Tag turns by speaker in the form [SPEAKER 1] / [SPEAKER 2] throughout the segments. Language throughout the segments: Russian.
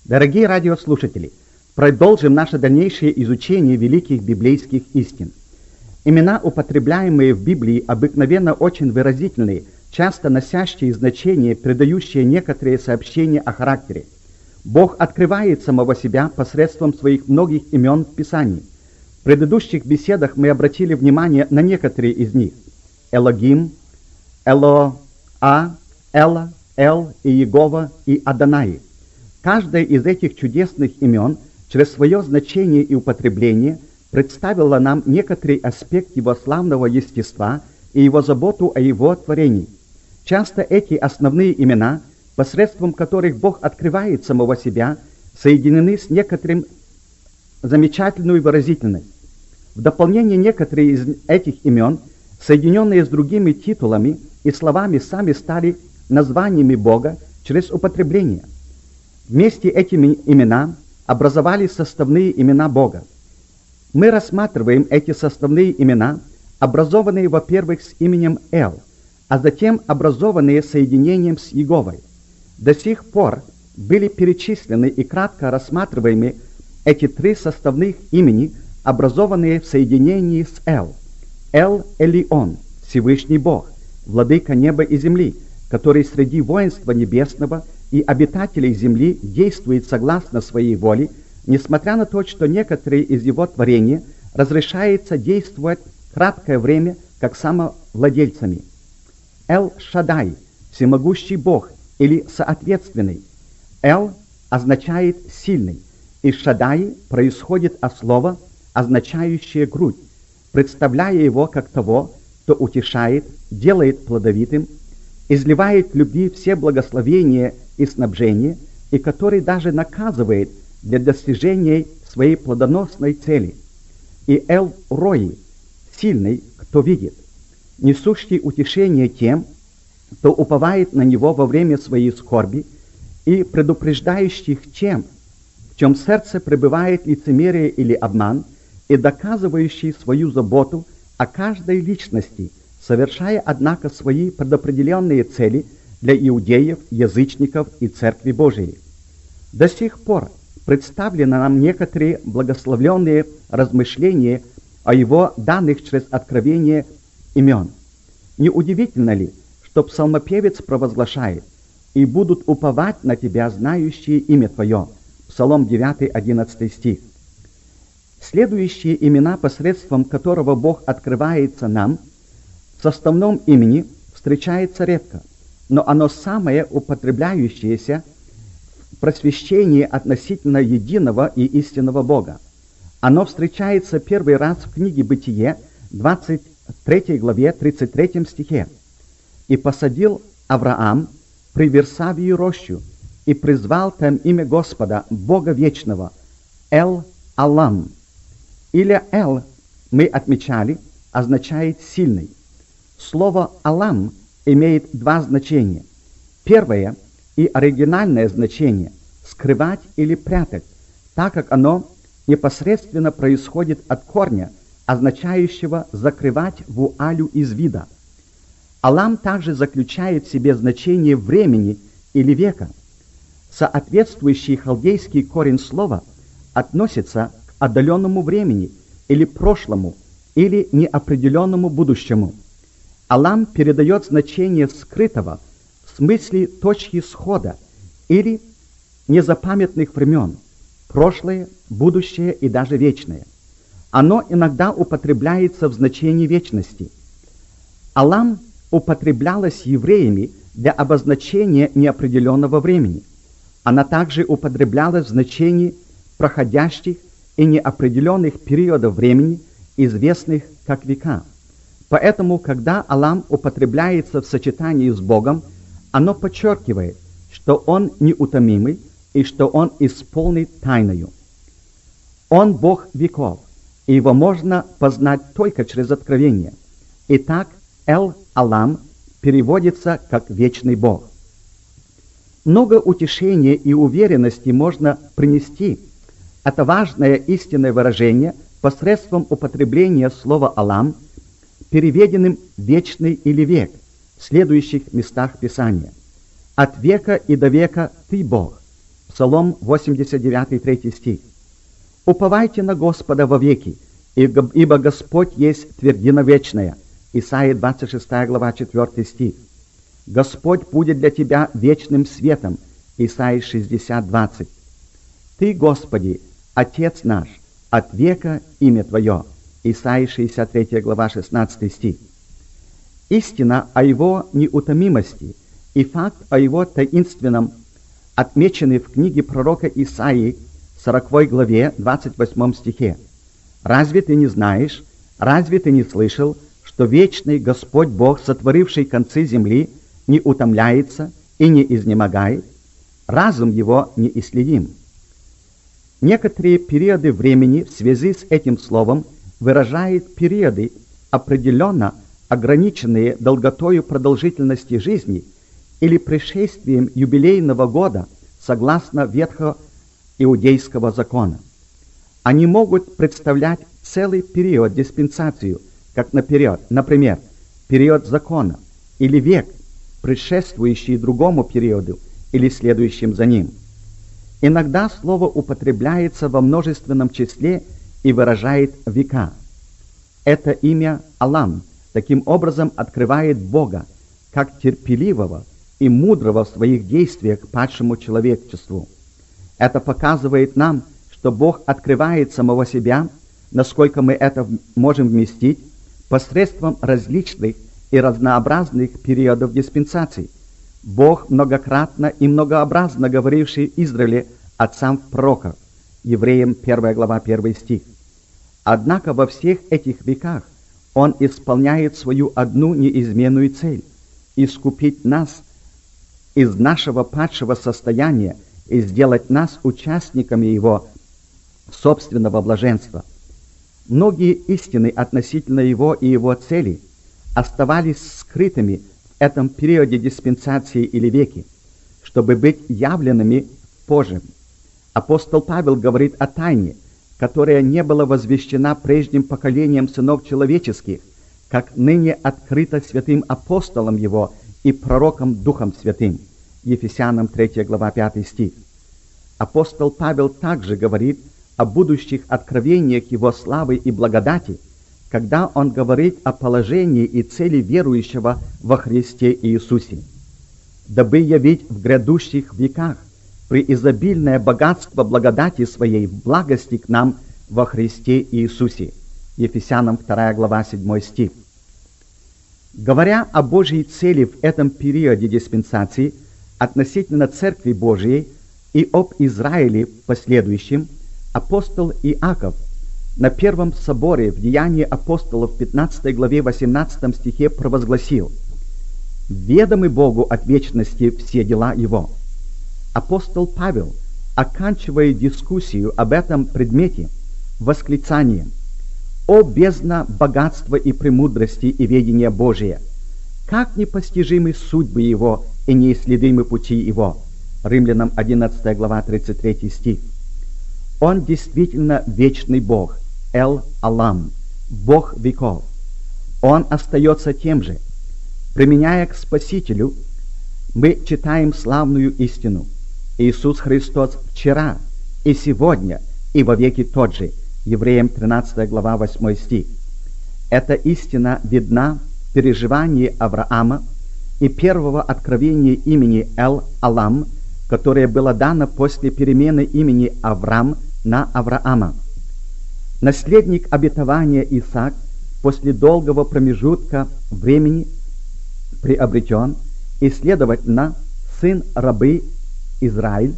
[SPEAKER 1] Дорогие радиослушатели, продолжим наше дальнейшее изучение великих библейских истин. Имена, употребляемые в Библии, обыкновенно очень выразительные, часто носящие значение, передающие некоторые сообщения о характере. Бог открывает самого себя посредством своих многих имен в Писании. В предыдущих беседах мы обратили внимание на некоторые из них. Элогим, Элоа, Эла, Эл, и Иегова, и Адонай. Каждое из этих чудесных имен через свое значение и употребление представило нам некоторый аспект его славного естества и его заботу о его творении. Часто эти основные имена, посредством которых Бог открывает самого себя, соединены с некоторым замечательной выразительностью. В дополнение некоторые из этих имен, соединенные с другими титулами и словами, сами стали названиями Бога через употребление. Вместе этими имена образовались составные имена Бога. Мы рассматриваем эти составные имена, образованные, во-первых, с именем Эл, а затем образованные соединением с Иеговой. До сих пор были перечислены и кратко рассматриваемы эти три составных имени, образованные в соединении с Эл. Эл-Элион, Всевышний Бог, Владыка неба и земли, который среди воинства небесного и обитателей земли действует согласно своей воле, несмотря на то, что некоторые из его творения разрешается действовать краткое время как самовладельцами. Эл-Шадай, всемогущий Бог или соответственный. Эл означает «сильный», и Шадай происходит от слова, означающее «грудь», представляя его как того, кто утешает, делает плодовитым, изливает в любви все благословения и снабжения, и который даже наказывает для достижения своей плодоносной цели. И Эл-Рои, сильный, кто видит, несущий утешение тем, кто уповает на него во время своей скорби, и предупреждающих тем, в чем сердце пребывает лицемерие или обман, и доказывающий свою заботу о каждой личности, совершая, однако, свои предопределенные цели для иудеев, язычников и Церкви Божией. До сих пор представлены нам некоторые благословленные размышления о его данных через откровение имен. Неудивительно ли, что псалмопевец провозглашает: «И будут уповать на тебя, знающие имя твое». Псалом 9, 11 стих. Следующие имена, посредством которого Бог открывается нам, в составном имени встречается редко, но оно самое употребляющееся в просвещении относительно единого и истинного Бога. Оно встречается первый раз в книге «Бытие», 23 главе, 33 стихе. «И посадил Авраам при Версавии рощу, и призвал там имя Господа, Бога Вечного, Эл-Алам». Или «Эл», мы отмечали, означает «сильный». Слово «Алам» имеет два значения. Первое и оригинальное значение – скрывать или прятать, так как оно непосредственно происходит от корня, означающего закрывать вуалю из вида. «Алам» также заключает в себе значение времени или века. Соответствующий халдейский корень слова относится к отдаленному времени или прошлому, или неопределенному будущему. «Алам» передает значение скрытого в смысле точки схода или незапамятных времен, прошлое, будущее и даже вечное. Оно иногда употребляется в значении вечности. «Алам» употреблялась евреями для обозначения неопределенного времени. Она также употреблялась в значении проходящих и неопределенных периодов времени, известных как века. Поэтому, когда «Алам» употребляется в сочетании с Богом, оно подчеркивает, что Он неутомимый и что Он исполнит тайною. Он Бог веков, и Его можно познать только через откровение. Итак, Эл-Алам переводится как «вечный Бог». Много утешения и уверенности можно принести. Это важное истинное выражение посредством употребления слова «Алам», переведенным «вечный» или «век» в следующих местах Писания. «От века и до века Ты Бог». Псалом 89, 3 стих. «Уповайте на Господа вовеки, ибо Господь есть твердина вечная». Исайя 26 глава 4 стих. «Господь будет для тебя вечным светом». Исайя 60, 20. «Ты, Господи, Отец наш, от века имя Твое». Исайя 63 глава 16 стих. Истина о Его неутомимости и факт о Его таинственном отмечены в книге пророка Исаии, 40 главе, 28 стихе. «Разве ты не знаешь, разве ты не слышал, что вечный Господь Бог, сотворивший концы земли, не утомляется и не изнемогает? Разум Его неисследим». Некоторые периоды времени в связи с этим словом выражают периоды, определенно ограниченные долготою продолжительности жизни или пришествием юбилейного года согласно ветхоиудейского закона. Они могут представлять целый период, диспенсацию, как например, период закона или век, предшествующий другому периоду или следующим за ним. Иногда слово употребляется во множественном числе и выражает века. Это имя Алам таким образом открывает Бога как терпеливого и мудрого в своих действиях к падшему человечеству. Это показывает нам, что Бог открывает самого себя, насколько мы это можем вместить, посредством различных и разнообразных периодов диспенсаций. Бог многократно и многообразно говоривший Израиле отцам в пророках, Евреям 1 глава 1 стих. Однако во всех этих веках Он исполняет свою одну неизменную цель – искупить нас из нашего падшего состояния и сделать нас участниками Его собственного блаженства. Многие истины относительно Его и Его цели оставались скрытыми в этом периоде диспенсации или веки, чтобы быть явленными позже. Апостол Павел говорит о тайне, которая не была возвещена прежним поколением сынов человеческих, как ныне открыто святым апостолом его и пророком Духом Святым. Ефесянам 3 глава 5 стих. Апостол Павел также говорит о будущих откровениях его славы и благодати, когда он говорит о положении и цели верующего во Христе Иисусе. «Дабы явить в грядущих веках преизобильное богатство благодати Своей в благости к нам во Христе Иисусе». Ефесянам 2 глава 7 стих. Говоря о Божьей цели в этом периоде диспенсации относительно Церкви Божией и об Израиле последующем, апостол Иаков на Первом соборе в Деянии апостолов 15 главе 18 стихе провозгласил: «Ведомы Богу от вечности все дела Его». Апостол Павел, оканчивая дискуссию об этом предмете, восклицанием: «О бездна богатства и премудрости и ведения Божия! Как непостижимы судьбы Его и неисследимы пути Его!» Римлянам 11 глава 33 стих. Он действительно вечный Бог, Эл-Алам, Бог веков. Он остается тем же. Применяя к Спасителю, мы читаем славную истину: Иисус Христос вчера и сегодня и вовеки тот же. Евреям 13 глава 8 стих. Эта истина видна в переживании Авраама и первого откровения имени Эл-Алам, которое было дано после перемены имени Авраам на Авраама. Наследник обетования Исаак после долгого промежутка времени приобретен, и, следовательно, сын рабы Израиль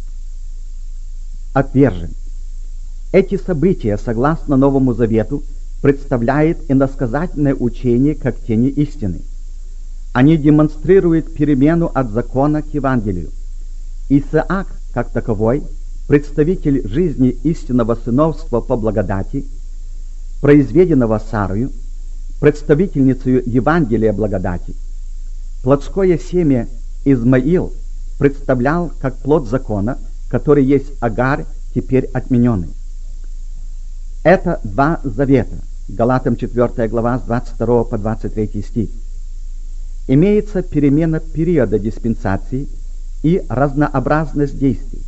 [SPEAKER 1] отвержен. Эти события, согласно Новому Завету, представляют иносказательное учение как тени истины. Они демонстрируют перемену от закона к Евангелию. Исаак, как таковой, представитель жизни истинного сыновства по благодати, произведенного Сарою, представительницей Евангелия благодати. Плотское семя Измаил представлял как плод закона, который есть Агарь, теперь отмененный. Это два завета. Галатам 4 глава с 22 по 23 стих. Имеется перемена периода диспенсации и разнообразность действий.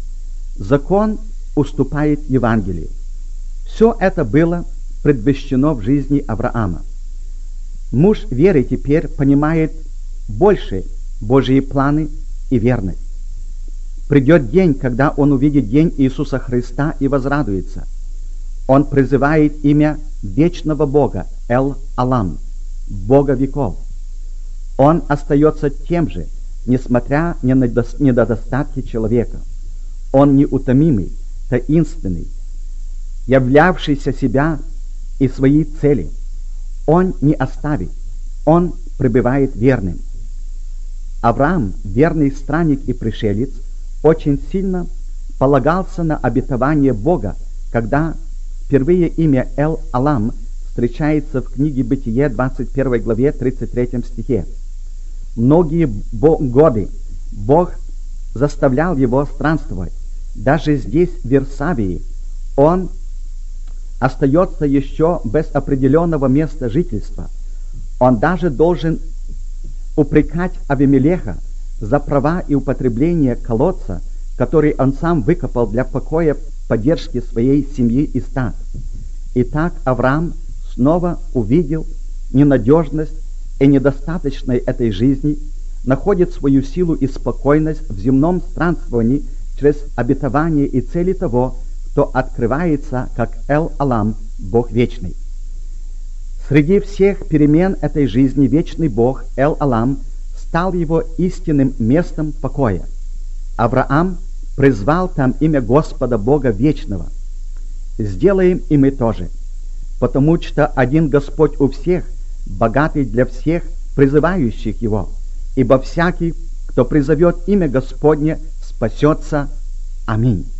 [SPEAKER 1] Закон уступает Евангелию. Все это было предвещено в жизни Авраама. Муж веры теперь понимает больше Божьи планы и верность. Придет день, когда он увидит день Иисуса Христа и возрадуется. Он призывает имя вечного Бога, Эл-Алам, Бога веков. Он остается тем же, несмотря на недостатки человека. Он неутомимый, таинственный, являвшийся себя и свои цели. Он не оставит, он пребывает верным. Авраам, верный странник и пришелец, очень сильно полагался на обетование Бога, когда впервые имя Эл-Алам встречается в книге Бытие, 21 главе, 33 стихе. Многие годы Бог заставлял его странствовать. Даже здесь, в Вирсавии, он остается еще без определенного места жительства. Он даже должен упрекать Авимелеха за права и употребление колодца, который он сам выкопал для покоя, поддержки своей семьи и стад. Итак, Авраам снова увидел ненадежность и недостаточность этой жизни, находит свою силу и спокойность в земном странствовании через обетование и цели того, кто открывается как Эл-Алам, Бог вечный. Среди всех перемен этой жизни вечный Бог Эл-Алам стал его истинным местом покоя. Авраам призвал там имя Господа Бога Вечного. Сделаем и мы тоже, потому что один Господь у всех, богатый для всех призывающих Его, ибо всякий, кто призовет имя Господне, спасется. Аминь.